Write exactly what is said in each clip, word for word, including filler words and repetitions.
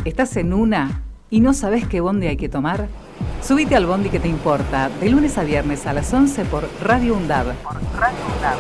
¿Estás en una y no sabes qué bondi hay que tomar? Subite al bondi que te importa, de lunes a viernes a las once por Radio UNDAB. Por Radio UNDAB.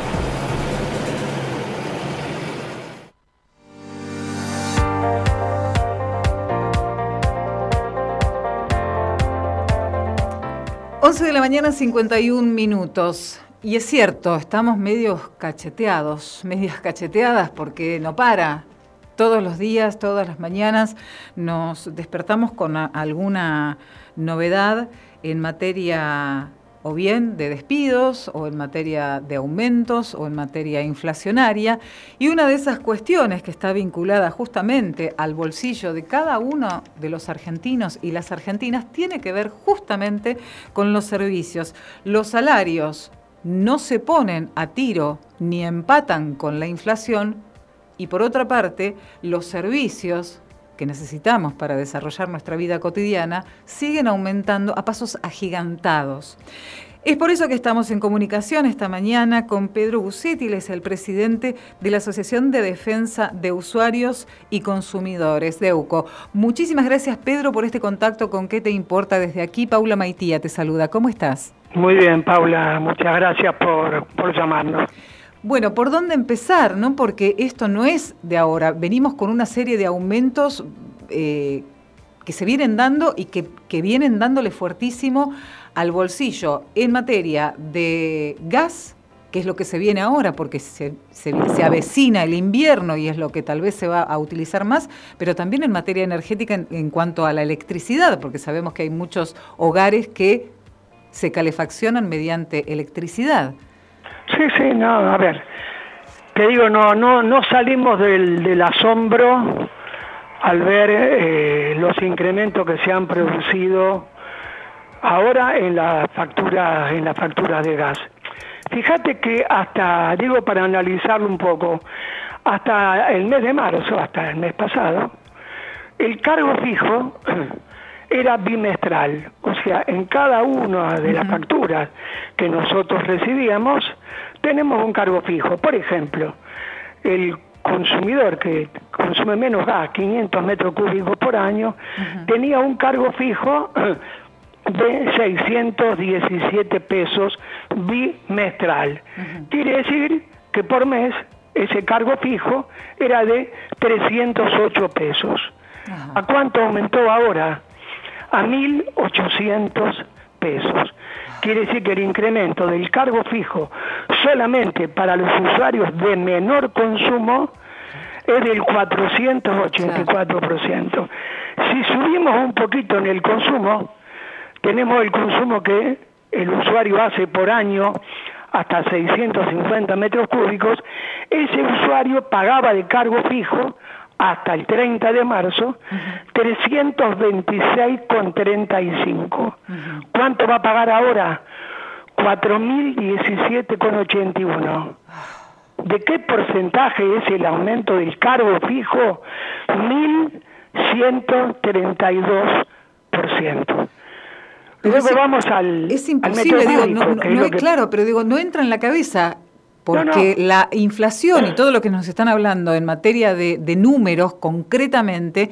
once de la mañana, cincuenta y un minutos. Y es cierto, estamos medios cacheteados, medias cacheteadas porque no para. Todos los días, todas las mañanas nos despertamos con a, alguna novedad en materia o bien de despidos, o en materia de aumentos, o en materia inflacionaria. Y una de esas cuestiones que está vinculada justamente al bolsillo de cada uno de los argentinos y las argentinas tiene que ver justamente con los servicios. Los salarios no se ponen a tiro ni empatan con la inflación, y por otra parte, los servicios que necesitamos para desarrollar nuestra vida cotidiana siguen aumentando a pasos agigantados. Es por eso que estamos en comunicación esta mañana con Pedro Busetti, él es el presidente de la Asociación de Defensa de Usuarios y Consumidores, DEUCO. Muchísimas gracias, Pedro, por este contacto con ¿Qué te importa? Desde aquí, Paula Maitía te saluda. ¿Cómo estás? Muy bien, Paula, muchas gracias por, por llamarnos. Bueno, ¿por dónde empezar, no? Porque esto no es de ahora. Venimos con una serie de aumentos eh, que se vienen dando y que, que vienen dándole fuertísimo al bolsillo en materia de gas, que es lo que se viene ahora, porque se, se, se avecina el invierno y es lo que tal vez se va a utilizar más, pero también en materia energética en, en cuanto a la electricidad, porque sabemos que hay muchos hogares que se calefaccionan mediante electricidad. Sí, sí, no, a ver, te digo, no no no salimos del, del asombro al ver eh, los incrementos que se han producido ahora en las facturas en las facturas de gas. Fíjate que hasta, digo para analizarlo un poco, hasta el mes de marzo, hasta el mes pasado, el cargo fijo era bimestral, o sea, en cada una de las uh-huh. facturas que nosotros recibíamos, tenemos un cargo fijo. Por ejemplo, el consumidor que consume menos gas, quinientos metros cúbicos por año, uh-huh. tenía un cargo fijo de seiscientos diecisiete pesos bimestral. Uh-huh. Quiere decir que por mes ese cargo fijo era de trescientos ocho pesos. Uh-huh. ¿A cuánto aumentó ahora? A mil ochocientos pesos. Quiere decir que el incremento del cargo fijo solamente para los usuarios de menor consumo es del cuatrocientos ochenta y cuatro por ciento. Si subimos un poquito en el consumo, tenemos el consumo que el usuario hace por año hasta seiscientos cincuenta metros cúbicos, ese usuario pagaba de cargo fijo hasta el treinta de marzo, uh-huh. trescientos veintiséis con treinta y cinco. Uh-huh. ¿Cuánto va a pagar ahora? cuatro mil diecisiete con ochenta y uno. ¿De qué porcentaje es el aumento del cargo fijo? mil ciento treinta y dos por ciento. Luego es, vamos al Es imposible, al digo, no, no, no es que... claro, pero digo, no entra en la cabeza. Porque no, no. la inflación y todo lo que nos están hablando en materia de, de números concretamente,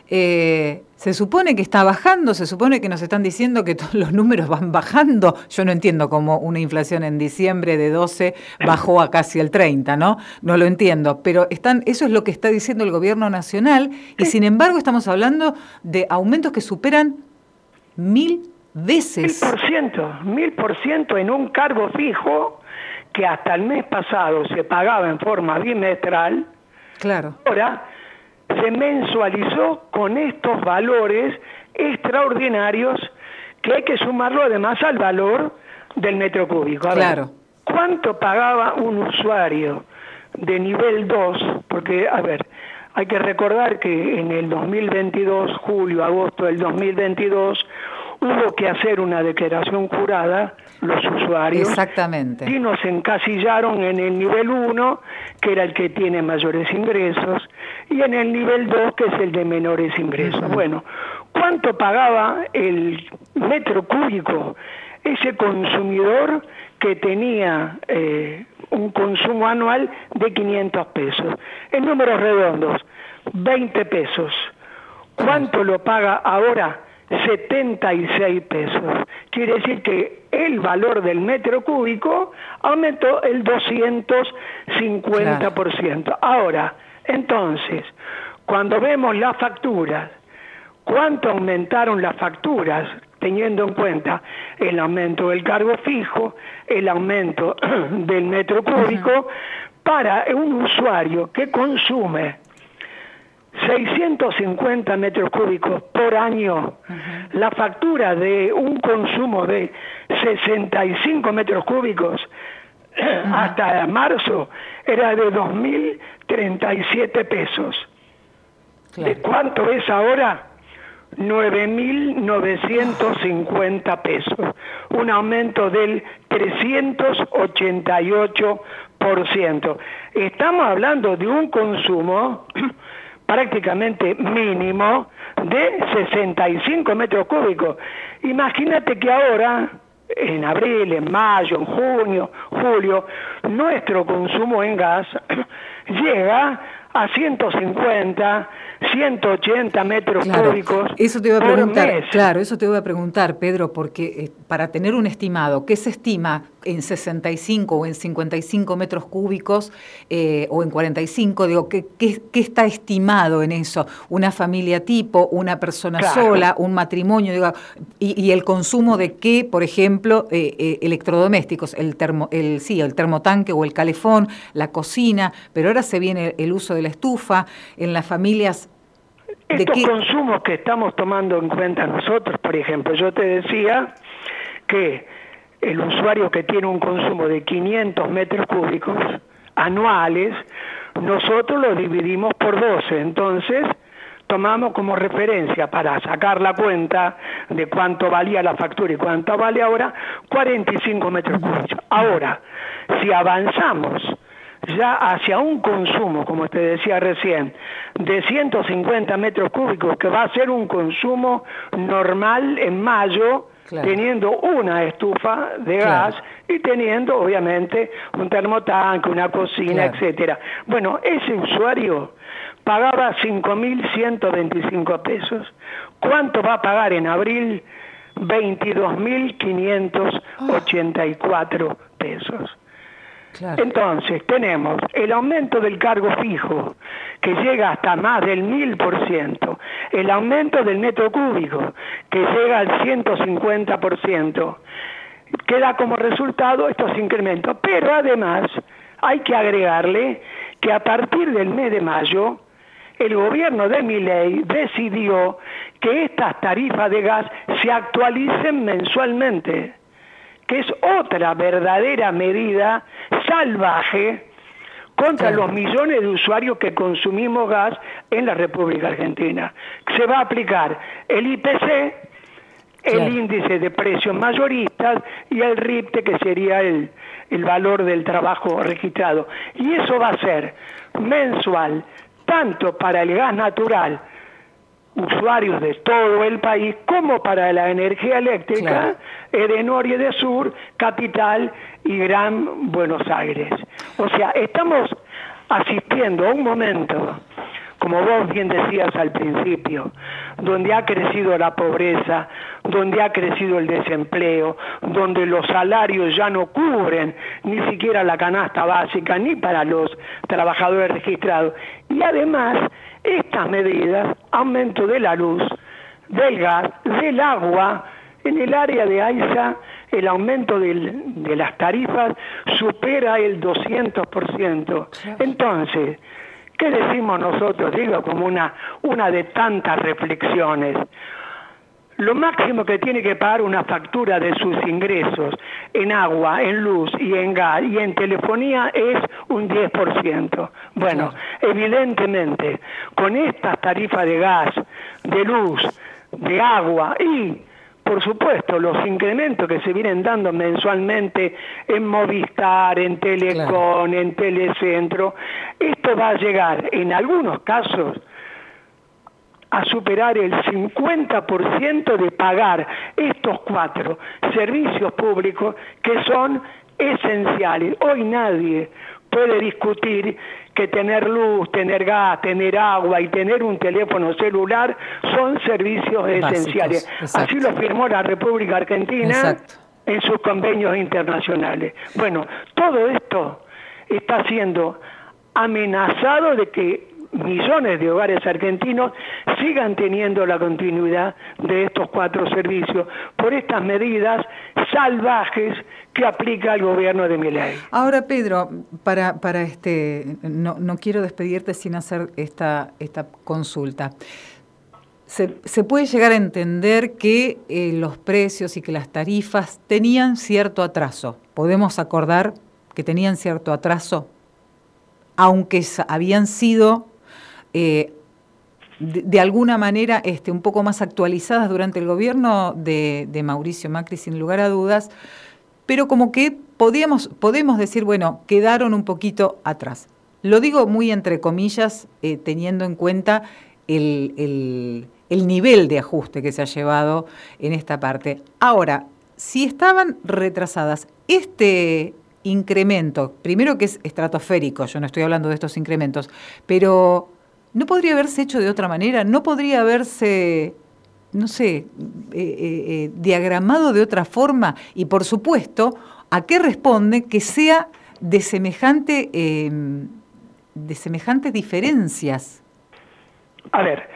eh, se supone que está bajando, se supone que nos están diciendo que todos los números van bajando. Yo no entiendo cómo una inflación en diciembre de doce bajó a casi el treinta, ¿no? No lo entiendo, pero están, eso es lo que está diciendo el gobierno nacional y sin embargo estamos hablando de aumentos que superan mil veces. Mil por ciento, mil por ciento en un cargo fijo que hasta el mes pasado se pagaba en forma bimestral, claro. Ahora se mensualizó con estos valores extraordinarios que hay que sumarlo además al valor del metro cúbico. A claro. ver, ¿cuánto pagaba un usuario de nivel dos? Porque, a ver, hay que recordar que en el dos mil veintidós, julio, agosto del dos mil veintidós, hubo que hacer una declaración jurada los usuarios. Exactamente. Y nos encasillaron en el nivel uno, que era el que tiene mayores ingresos, y en el nivel dos, que es el de menores ingresos. Uh-huh. Bueno, ¿cuánto pagaba el metro cúbico ese consumidor que tenía eh, un consumo anual de quinientos pesos? En números redondos, veinte pesos. ¿Cuánto lo paga ahora? setenta y seis pesos. Quiere decir que el valor del metro cúbico aumentó el doscientos cincuenta por ciento. Claro. Ahora, entonces, cuando vemos las facturas, ¿cuánto aumentaron las facturas? Teniendo en cuenta el aumento del cargo fijo, el aumento del metro cúbico, uh-huh. para un usuario que consume seiscientos cincuenta metros cúbicos por año, uh-huh. la factura de un consumo de sesenta y cinco metros cúbicos uh-huh. hasta marzo era de dos mil treinta y siete pesos. Claro. ¿De cuánto es ahora? nueve mil novecientos cincuenta pesos, un aumento del trescientos ochenta y ocho por ciento. Estamos hablando de un consumo prácticamente mínimo de sesenta y cinco metros cúbicos. Imagínate que ahora, en abril, en mayo, en junio, julio, nuestro consumo en gas llega a ciento cincuenta, ciento ochenta metros claro, cúbicos. Eso te iba a por preguntar, mes. Claro, eso te iba a preguntar, Pedro, porque eh, para tener un estimado, ¿qué se estima en sesenta y cinco o en cincuenta y cinco metros cúbicos eh, o en cuarenta y cinco? Digo, ¿qué, qué, qué está estimado en eso? ¿Una familia tipo, una persona claro. sola, un matrimonio? Digo, y, y el consumo de qué, por ejemplo, eh, eh, electrodomésticos, el, termo, el, sí, el termotanque o el calefón, la cocina, pero ahora se viene el uso de la estufa en las familias. Estos qué... consumos que estamos tomando en cuenta nosotros, por ejemplo, yo te decía que el usuario que tiene un consumo de quinientos metros cúbicos anuales, nosotros lo dividimos por doce, entonces tomamos como referencia para sacar la cuenta de cuánto valía la factura y cuánto vale ahora, cuarenta y cinco metros cúbicos. Ahora, si avanzamos ya hacia un consumo, como te decía recién, de ciento cincuenta metros cúbicos, que va a ser un consumo normal en mayo, claro. teniendo una estufa de gas claro. y teniendo, obviamente, un termotanque, una cocina, claro. etcétera. Bueno, ese usuario pagaba cinco mil ciento veinticinco pesos. ¿Cuánto va a pagar en abril? veintidós mil quinientos ochenta y cuatro pesos. Claro. Entonces tenemos el aumento del cargo fijo, que llega hasta más del mil por ciento, el aumento del metro cúbico, que llega al ciento cincuenta por ciento, que da como resultado estos incrementos. Pero además hay que agregarle que a partir del mes de mayo, el gobierno de Milei decidió que estas tarifas de gas se actualicen mensualmente, que es otra verdadera medida salvaje contra sí. los millones de usuarios que consumimos gas en la República Argentina. Se va a aplicar el I P C, el sí. índice de precios mayoristas y el R I P T, que sería el, el valor del trabajo registrado. Y eso va a ser mensual, tanto para el gas natural, usuarios de todo el país, como para la energía eléctrica, claro. de norte y de sur, capital y Gran Buenos Aires. O sea, estamos asistiendo a un momento, como vos bien decías al principio, donde ha crecido la pobreza, donde ha crecido el desempleo, donde los salarios ya no cubren ni siquiera la canasta básica, ni para los trabajadores registrados. Y además, estas medidas, aumento de la luz, del gas, del agua, en el área de AISA, el aumento del, de las tarifas supera el doscientos por ciento. Entonces, ¿qué decimos nosotros? Digo, como una, una de tantas reflexiones. Lo máximo que tiene que pagar una factura de sus ingresos en agua, en luz y en gas y en telefonía es un diez por ciento. Bueno, evidentemente, con estas tarifas de gas, de luz, de agua y, por supuesto, los incrementos que se vienen dando mensualmente en Movistar, en Telecom, claro. en Telecentro, esto va a llegar, en algunos casos, a superar el cincuenta por ciento de pagar estos cuatro servicios públicos que son esenciales. Hoy nadie puede discutir que que tener luz, tener gas, tener agua y tener un teléfono celular son servicios básicos, esenciales. Exacto. Así lo firmó la República Argentina. Exacto. En sus convenios internacionales. Bueno, todo esto está siendo amenazado de que millones de hogares argentinos sigan teniendo la continuidad de estos cuatro servicios por estas medidas salvajes que aplica el gobierno de Milei. Ahora, Pedro, para, para este, no, no quiero despedirte sin hacer esta, esta consulta. Se, se puede llegar a entender que eh, los precios y que las tarifas tenían cierto atraso. ¿Podemos acordar que tenían cierto atraso? Aunque habían sido eh, de, de alguna manera este, un poco más actualizadas durante el gobierno de, de Mauricio Macri, sin lugar a dudas, pero como que podíamos, podemos decir, bueno, quedaron un poquito atrás. Lo digo muy entre comillas, eh, teniendo en cuenta el... el el nivel de ajuste que se ha llevado en esta parte. Ahora, si estaban retrasadas, este incremento, primero que es estratosférico, yo no estoy hablando de estos incrementos, pero ¿no podría haberse hecho de otra manera? ¿No podría haberse, no sé, eh, eh, diagramado de otra forma? Y por supuesto, ¿a qué responde que sea de semejante, eh, de semejantes diferencias? A ver,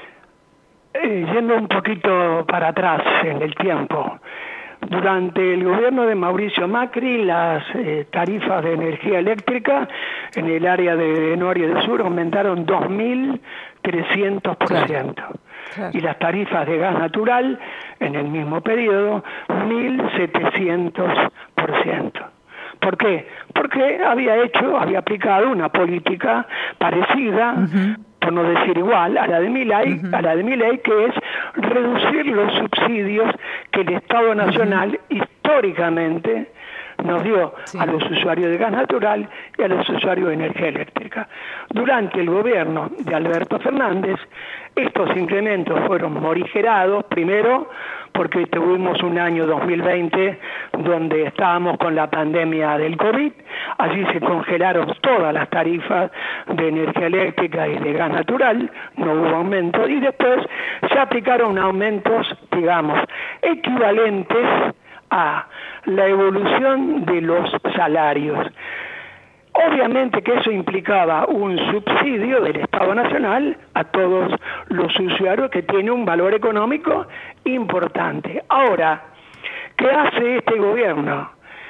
Eh, yendo un poquito para atrás en el tiempo, durante el gobierno de Mauricio Macri las eh, tarifas de energía eléctrica en el área de Norte y de Sur aumentaron dos mil trescientos por ciento. Claro, claro. Y las tarifas de gas natural en el mismo periodo mil setecientos por ciento. ¿Por qué? Porque había hecho, había aplicado una política parecida, uh-huh. por no decir igual, a la de Milei, uh-huh. a la de Milei, que es reducir los subsidios que el Estado Nacional uh-huh. históricamente nos dio sí. a los usuarios de gas natural y a los usuarios de energía eléctrica. Durante el gobierno de Alberto Fernández, estos incrementos fueron morigerados, primero porque tuvimos un año dos mil veinte donde estábamos con la pandemia del COVID, allí se congelaron todas las tarifas de energía eléctrica y de gas natural, no hubo aumento, y después se aplicaron aumentos, digamos, equivalentes a la evolución de los salarios. Obviamente que eso implicaba un subsidio del Estado Nacional a todos los usuarios que tiene un valor económico importante. Ahora, ¿qué hace este gobierno?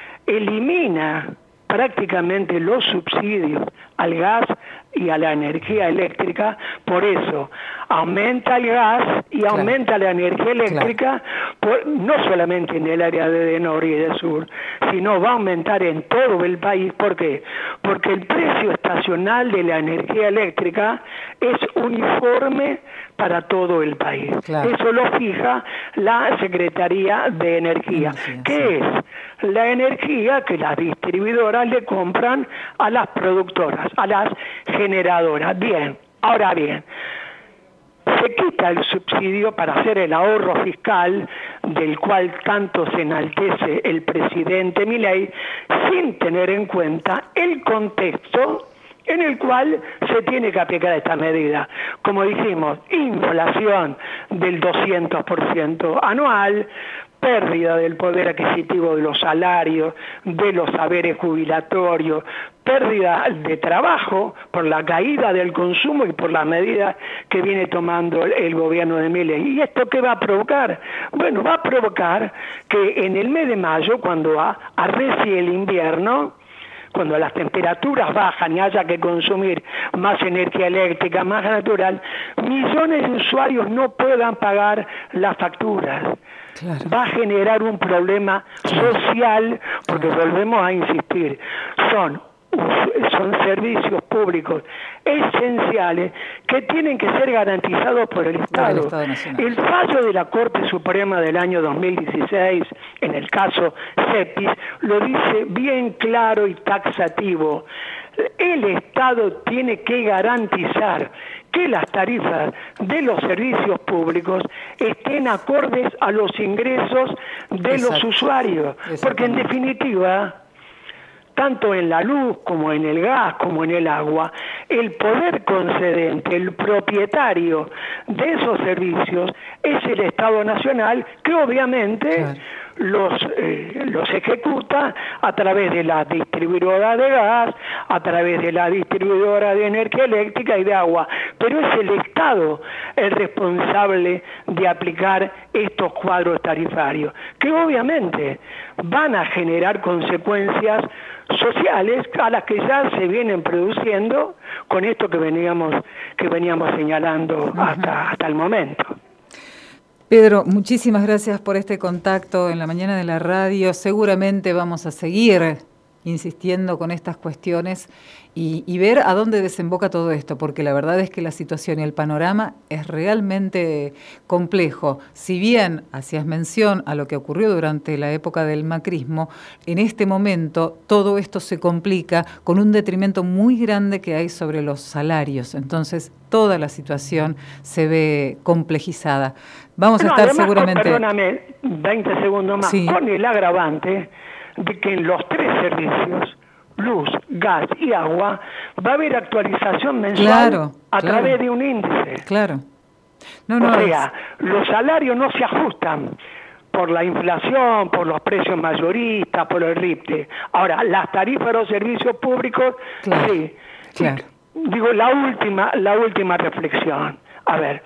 Elimina prácticamente los subsidios al gas y a la energía eléctrica, por eso aumenta el gas y claro. aumenta la energía eléctrica, claro. por, no solamente en el área de Norte y de Sur, sino va a aumentar en todo el país. ¿Por qué? Porque el precio estacional de la energía eléctrica es uniforme para todo el país. Claro. Eso lo fija la Secretaría de Energía, Energía que sí. es la energía que las distribuidoras le compran a las productoras, a las generadoras. Bien, ahora bien, se quita el subsidio para hacer el ahorro fiscal del cual tanto se enaltece el presidente Milei, sin tener en cuenta el contexto en el cual se tiene que aplicar esta medida. Como dijimos, inflación del doscientos por ciento anual, pérdida del poder adquisitivo de los salarios, de los saberes jubilatorios, pérdida de trabajo por la caída del consumo y por las medidas que viene tomando el, el gobierno de Milei. ¿Y esto qué va a provocar? Bueno, va a provocar que en el mes de mayo, cuando a, arrecie el invierno, cuando las temperaturas bajan y haya que consumir más energía eléctrica, más natural, millones de usuarios no puedan pagar las facturas. Claro. Va a generar un problema social, porque claro. volvemos a insistir, son son servicios públicos esenciales que tienen que ser garantizados por el Estado. Estado el fallo de la Corte Suprema del año dos mil dieciséis, en el caso CEPIS, lo dice bien claro y taxativo. El Estado tiene que garantizar que las tarifas de los servicios públicos estén acordes a los ingresos de Exacto. los usuarios, porque en definitiva tanto en la luz como en el gas como en el agua, el poder concedente, el propietario de esos servicios es el Estado Nacional, que obviamente claro. los, eh, los ejecuta a través de la distribuidora de gas, a través de la distribuidora de energía eléctrica y de agua, pero es el Estado el responsable de aplicar estos cuadros tarifarios, que obviamente van a generar consecuencias sociales a las que ya se vienen produciendo con esto que veníamos que veníamos señalando uh-huh. hasta hasta el momento. Pedro, muchísimas gracias por este contacto en la mañana de la radio. Seguramente vamos a seguir insistiendo con estas cuestiones y, y ver a dónde desemboca todo esto, porque la verdad es que la situación y el panorama es realmente complejo. Si bien hacías mención a lo que ocurrió durante la época del macrismo, en este momento todo esto se complica con un detrimento muy grande que hay sobre los salarios. Entonces, toda la situación se ve complejizada. Vamos no, a estar además, seguramente... Perdóname, veinte segundos más, sí. Con el agravante de que en los tres servicios, luz, gas y agua, va a haber actualización mensual claro, a claro. través de un índice. Claro. No, no, o sea, es... los salarios no se ajustan por la inflación, por los precios mayoristas, por el RIPTE. Ahora, las tarifas de los servicios públicos, claro, sí. Claro. Digo, la última, la última reflexión. A ver,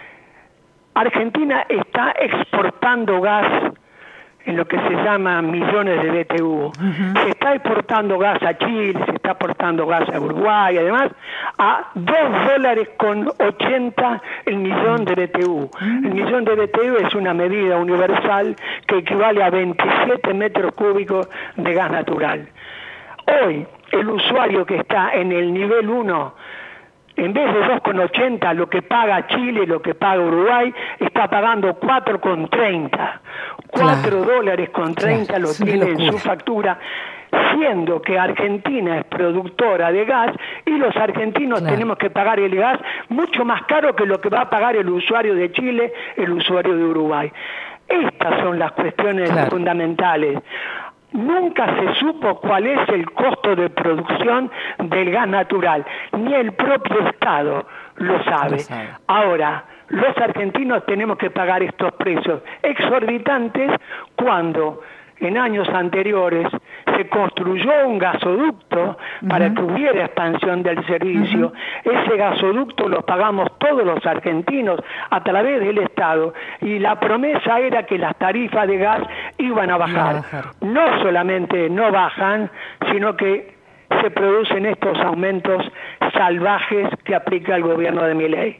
Argentina está exportando gas en lo que se llama millones de B T U. Uh-huh. Se está exportando gas a Chile, se está exportando gas a Uruguay, además, a dos dólares con ochenta el millón de B T U. Uh-huh. El millón de B T U es una medida universal que equivale a veintisiete metros cúbicos de gas natural. Hoy, el usuario que está en el nivel uno, en vez de dos con ochenta, lo que paga Chile, lo que paga Uruguay, está pagando cuatro con treinta. cuatro dólares con treinta claro, lo tiene en su factura, siendo que Argentina es productora de gas y los argentinos claro. tenemos que pagar el gas mucho más caro que lo que va a pagar el usuario de Chile, el usuario de Uruguay. Estas son las cuestiones claro. fundamentales. Nunca se supo cuál es el costo de producción del gas natural, ni el propio Estado lo sabe. Lo sabe. Ahora, los argentinos tenemos que pagar estos precios exorbitantes cuando en años anteriores se construyó un gasoducto uh-huh. para que hubiera expansión del servicio. Uh-huh. Ese gasoducto lo pagamos todos los argentinos a través del Estado y la promesa era que las tarifas de gas iban a bajar. a bajar. No solamente no bajan, sino que se producen estos aumentos salvajes que aplica el gobierno de Milei.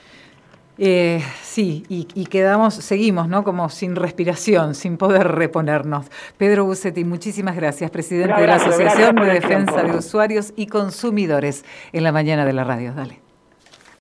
Eh, sí, y, y quedamos, seguimos, ¿no? Como sin respiración, sin poder reponernos. Pedro Busetti, muchísimas gracias, presidente gracias, de la Asociación de Defensa de Usuarios y Consumidores en la mañana de la radio. Dale.